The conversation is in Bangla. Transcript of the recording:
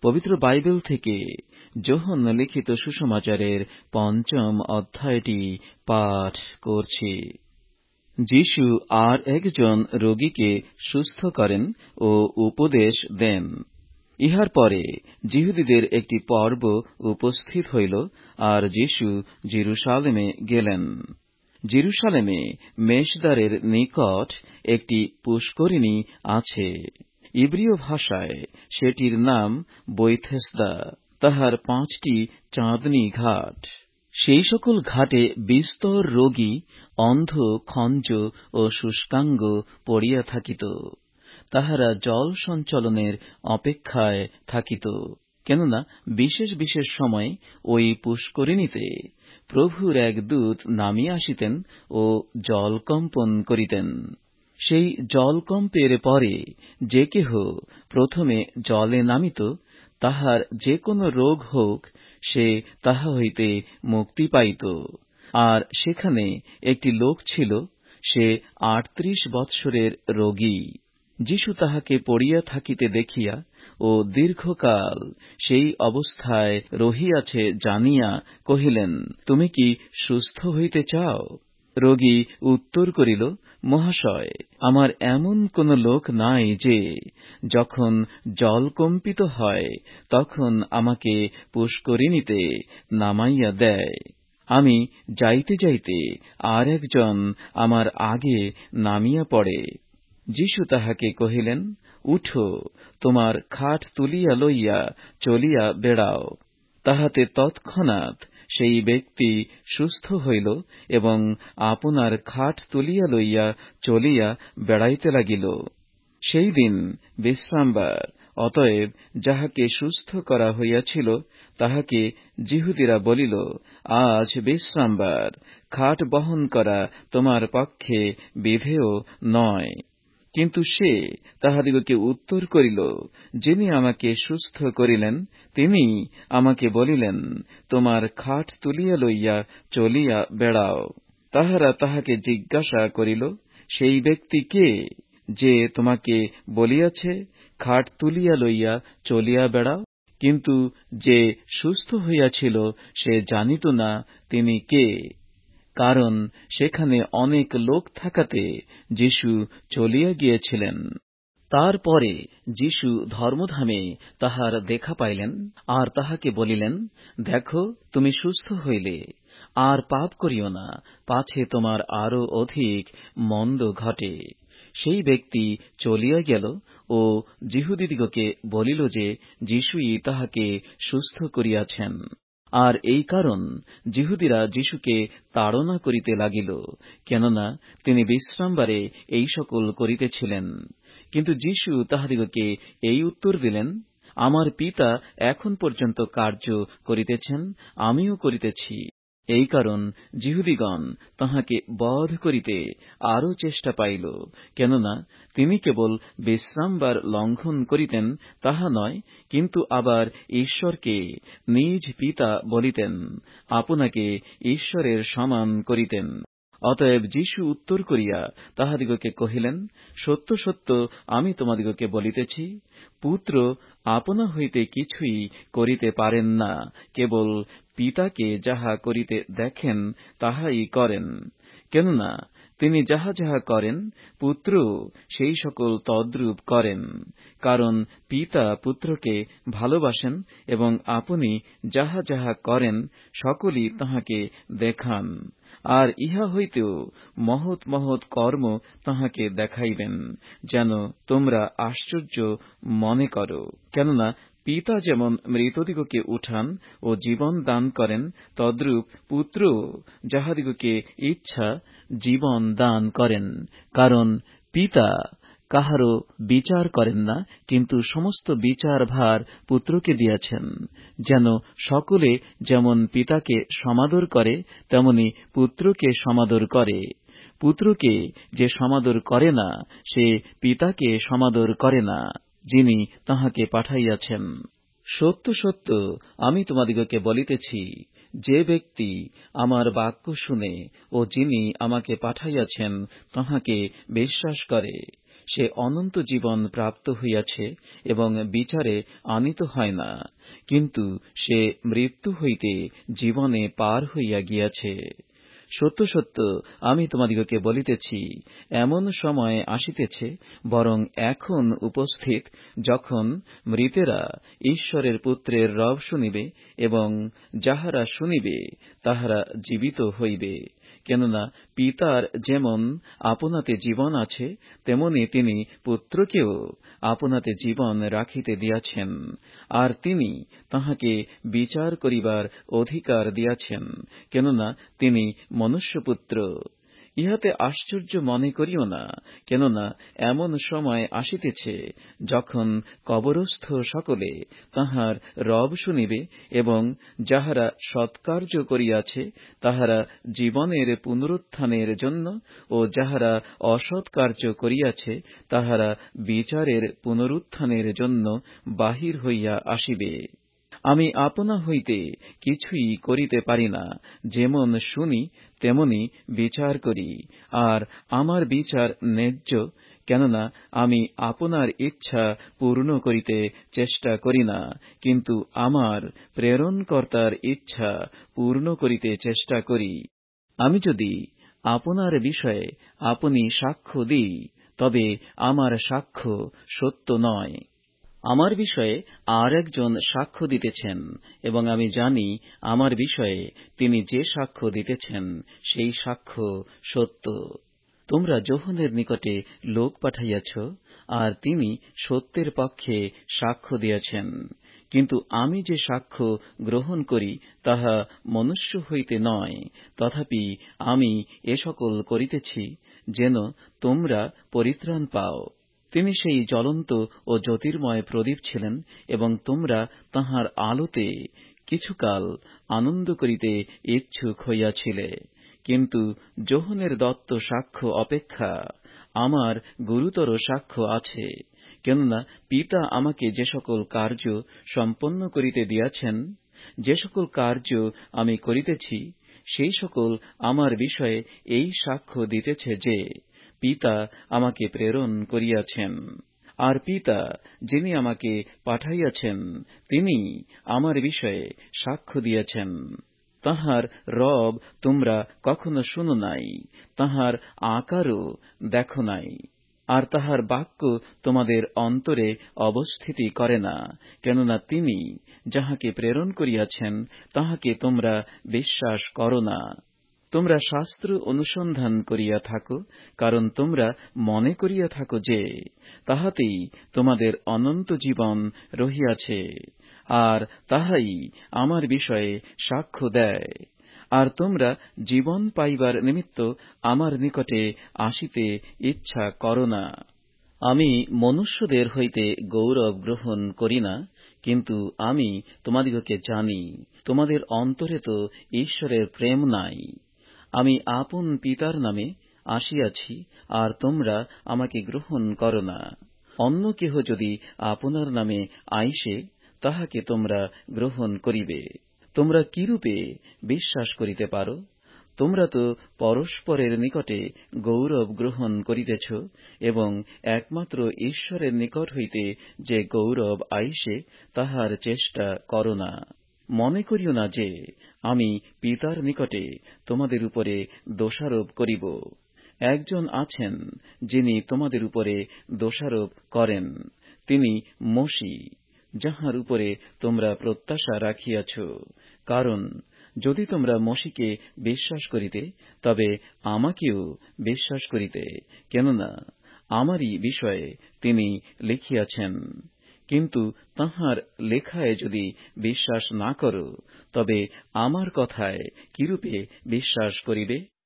পবিত্র বাইবেল থেকে যোহন্না লিখিত সুসমাচারের ৫ম অধ্যায়টি পাঠ করছি। যীশু আর একজন রোগীকে সুস্থ করেন ও উপদেশ দেন। ইহার পরে যিহুদীদের একটি পর্ব উপস্থিত হইল, আর যীশু জেরুসালেমে গেলেন। জেরুসালেমে মেষদ্বারের নিকট একটি পুষ্করিণী আছে। ইব্রীয় ভাষায় সেটির নাম বৈথেসদা। তাহার 5টি চাঁদনি ঘাট। সেই সকল ঘাটে বিস্তর রোগী, অন্ধ, খঞ্জ ও শুষ্কাঙ্গ পড়িয়া থাকিত। তাহারা জল সঞ্চলনের অপেক্ষায় থাকিত, কেননা বিশেষ বিশেষ সময় ওই পুষ্করিণীতে প্রভুর এক দূত নামিয়া আসিতেন ও জলকম্পন করিতেন। সেই জলকম্পের পরে যে কেহ প্রথমে জলে নামিত, তাহার যে কোনো রোগ হোক, সে তাহা হইতে মুক্তি পাইত। আর সেখানে একটি লোক ছিল, সে 38 বৎসরের রোগী। যীশু তাহাকে পড়িয়া থাকিতে দেখিয়া ও দীর্ঘকাল সেই অবস্থায় রহিয়াছে জানিয়া কহিলেন, তুমি কি সুস্থ হইতে চাও? রোগী উত্তর করিল, মহাশয়, আমার এমন কোন লোক নাই যে যখন জল কম্পিত হয় তখন আমাকে পুষ্করিণীতে নামাইয়া দেয়। আমি যাইতে যাইতে আর একজন আমার আগে নামিয়া পড়ে। যীশু তাহাকে কহিলেন, উঠো, তোমার খাট তুলিয়া লইয়া চলিয়া বেড়াও। তাহাতে তৎক্ষণাৎ সেই ব্যক্তি সুস্থ হইল এবং আপনার খাট তুলিয়া লইয়া চলিয়া বেড়াইতে লাগিল। সেই দিন বিশ্রামবার, অতএব যাহাকে সুস্থ করা হইয়াছিল তাহাকে যিহুদীরা বলিল, আজ বিশ্রামবার, খাট বহন করা তোমার পক্ষে বিধেয় নয়। কিন্তু সে তাহাদিগকে উত্তর করিল, যিনি আমাকে সুস্থ করিলেন তিনি আমাকে বলিলেন, তোমার খাট তুলিয়া লইয়া চলিয়া বেড়াও। তাহারা তাহাকে জিজ্ঞাসা করিল, সেই ব্যক্তি কে যে তোমাকে বলিয়াছে, খাট তুলিয়া লইয়া চলিয়া বেড়াও? কিন্তু যে সুস্থ হইয়াছিল সে জানিত না তিনি কে, কারণ সেখানে অনেক লোক থাকাতে যীশু চলিয়া গিয়েছিলেন। তারপরে যীশু ধর্মধামে তাহার দেখা পাইলেন, আর তাহাকে বলিলেন, দেখো, তুমি সুস্থ হইলে, আর পাপ করিও না, পাছে তোমার আরো অধিক মন্দ ঘটে। সেই ব্যক্তি চলিয়া গেল ও যিহুদীদিগকে বলিল যে যীশুই তাহাকে সুস্থ করিয়াছেন। আর এই কারণ যিহুদীরা যীশুকে তাড়না করিতে লাগিল, কেননা তিনি বিশ্রামবারে এই সকল করিতেছিলেন। কিন্তু যীশু তাহাদিগকে এই উত্তর দিলেন, আমার পিতা এখন পর্যন্ত কার্য করিতেছেন, আমিও করিতেছি। এই কারণ যিহুদীগণ তাহাকে বধ করিতে আরো চেষ্টা পাইল, কেননা তিনি কেবল বিশ্রামবার লঙ্ঘন করিতেন তাহা নয়, কিন্তু আবার ঈশ্বরকে নিজ পিতা বলিতেন, আপনাকে ঈশ্বরের সমান করিতেন। অতএব যীশু উত্তর করিয়া তাহাদিগকে কহিলেন, সত্য সত্য আমি তোমাদিগকে বলিতেছি, পুত্র আপনা হইতে কিছুই করিতে পারেন না, কেবল পিতাকে যাহা করিতে দেখেন তাহাই করেন। কেননা তিনি যাহা যাহা করেন, পুত্র সেই সকল তদ্রূপ করেন, কারণ পিতা পুত্রকে ভালোবাসেন এবং আপনি যাহা যাহা করেন সকলই তাহাকে দেখান। আর ইহা হইতেও মহৎ মহৎ কর্ম তাহাকে দেখাইবেন, যেন তোমরা আশ্চর্য মনে করো। কেননা পিতা যেমন মৃতদিগকে উঠান ও জীবন দান করেন, তদ্রূপ পুত্র যাহাদিগকে ইচ্ছা জীবন দান করেন। কারণ পিতা কাহারও বিচার করেন না, কিন্তু সমস্ত বিচার ভার পুত্রকে দিয়াছেন, যেন সকলে যেমন পিতাকে সমাদর করে তেমনি পুত্রকে সমাদর করে। পুত্রকে যে সমাদর করে না, সে পিতাকে সমাদর করে না, যিনি তাহাকে পাঠাইয়াছেন। সত্য সত্য আমি তোমাদিগকে বলিতেছি, যে ব্যক্তি আমার বাক্য শুনে ও যিনি আমাকে পাঠাইয়াছেন তাহাকে বিশ্বাস করে, সে অনন্ত জীবন প্রাপ্ত হইয়াছে এবং বিচারে আনীত হয় না, কিন্তু সে মৃত্যু হইতে জীবনে পার হইয়া গিয়াছে। সত্য সত্য আমি তোমাদিগকে বলিতেছি, এমন সময় আসিতেছে, বরং এখন উপস্থিত, যখন মৃতেরা ঈশ্বরের পুত্রের রব শুনিবে, এবং যাহারা শুনিবে তাহারা জীবিত হইবে। কেননা পিতার যেমন আপনাতে জীবন আছে, তেমনি তিনি পুত্রকেও আপনাতে জীবন রাখিতে দিয়াছেন, আর তিনি তাহাকে বিচার করিবার অধিকার দিয়াছেন, কেননা তিনি মনুষ্যপুত্র। ইহাতে আশ্চর্য মনে করিও না, কেননা এমন সময় আসিতেছে, যখন কবরস্থ সকলে তাহার রব শুনিবে, এবং যাহারা সৎকার্য করিয়াছে তাহারা জীবনের পুনরুত্থানের জন্য, ও যাহারা অসৎকার্য করিয়াছে তাহারা বিচারের পুনরুত্থানের জন্য বাহির হইয়া আসিবে। আমি আপনা হইতে কিছুই করিতে পারি না, যেমন শুনি তেমনি বিচার করি, আর আমার বিচার ন্যায্য, কেননা আমি আপনার ইচ্ছা পূর্ণ করিতে চেষ্টা করি না, কিন্তু আমার প্রেরণকর্তার ইচ্ছা পূর্ণ করিতে চেষ্টা করি। আমি যদি আপনার বিষয়ে আপনি সাক্ষ্য দিই, তবে আমার সাক্ষ্য সত্য নয়। আমার বিষয়ে আর একজন সাক্ষ্য দিতেছেন, এবং আমি জানি আমার বিষয়ে তিনি যে সাক্ষ্য দিতেছেন সেই সাক্ষ্য সত্য। তোমরা যোহনের নিকটে লোক পাঠাইয়াছ, আর তিনি সত্যের পক্ষে সাক্ষ্য দিয়াছেন। কিন্তু আমি যে সাক্ষ্য গ্রহণ করি তাহা মনুষ্য হইতে নয়, তথাপি আমি এ সকল করিতেছি, যেন তোমরা পরিত্রাণ পাও। তিনি সেই জ্বলন্ত ও জ্যোতির্ময় প্রদীপ ছিলেন, এবং তোমরা তাঁহার আলোতে কিছুকাল আনন্দ করিতে ইচ্ছুক হইয়াছিলে। কিন্তু যোহনের দত্ত সাক্ষ্য অপেক্ষা আমার গুরুতর সাক্ষ্য আছে, কেননা পিতা আমাকে যে সকল কার্য সম্পন্ন করিতে দিয়াছেন, যে সকল কার্য আমি করিতেছি, সেই সকল আমার বিষয়ে এই সাক্ষ্য দিতেছে যে পিতা আমাকে প্রেরণ করিয়াছেন। আর পিতা যিনি আমাকে পাঠাইয়াছেন, তিনি আমার বিষয়ে সাক্ষ্য দিয়েছেন। তাঁহার রব তোমরা কখনো শুনো নাই, তাঁহার আকারও দেখো নাই, আর তাঁহার বাক্য তোমাদের অন্তরে অবস্থিতি করে না, কেননা তিনি যাহাকে প্রেরণ করিয়াছেন তাহাকে তোমরা বিশ্বাস করো না। তোমরা শাস্ত্র অনুসন্ধান করিয়া থাকো, কারণ তোমরা মনে করিয়া থাকো যে তাহাতেই তোমাদের অনন্ত জীবন রহিয়াছে, আর তাহাই আমার বিষয়ে সাক্ষ্য দেয়। আর তোমরা জীবন পাইবার নিমিত্ত আমার নিকটে আসিতে ইচ্ছা করো না। আমি মনুষ্যদের হইতে গৌরব গ্রহণ করি না, কিন্তু আমি তোমাদিগকে জানি, তোমাদের অন্তরে তো ঈশ্বরের প্রেম নাই। আমি আপন পিতার নামে আসিয়াছি, আর তোমরা আমাকে গ্রহণ করো না। অন্য কেহ যদি আপনার নামে আইসে, তাহাকে তোমরা গ্রহণ করিবে। তোমরা কিরূপে বিশ্বাস করিতে পারো? তোমরা তো পরস্পরের নিকটে গৌরব গ্রহণ করিতেছ, এবং একমাত্র ঈশ্বরের নিকট হইতে যে গৌরব আইসে তাহার চেষ্টা করো না। মনে করিও না যে আমি পিতার নিকটে তোমাদের উপরে দোষারোপ করিব। একজন আছেন যিনি তোমাদের উপরে দোষারোপ করেন, তিনি মসী, যাহার উপরে তোমরা প্রত্যাশা রাখিয়াছ। কারণ যদি তোমরা মসীকে বিশ্বাস করিতে, তবে আমাকেও বিশ্বাস করিতে, কেননা আমারই বিষয়ে তিনি লিখিয়াছেন। কিন্তু তাঁহার লেখায় যদি বিশ্বাস না করো, তবে আমার কথায় কিরূপে বিশ্বাস করিবে?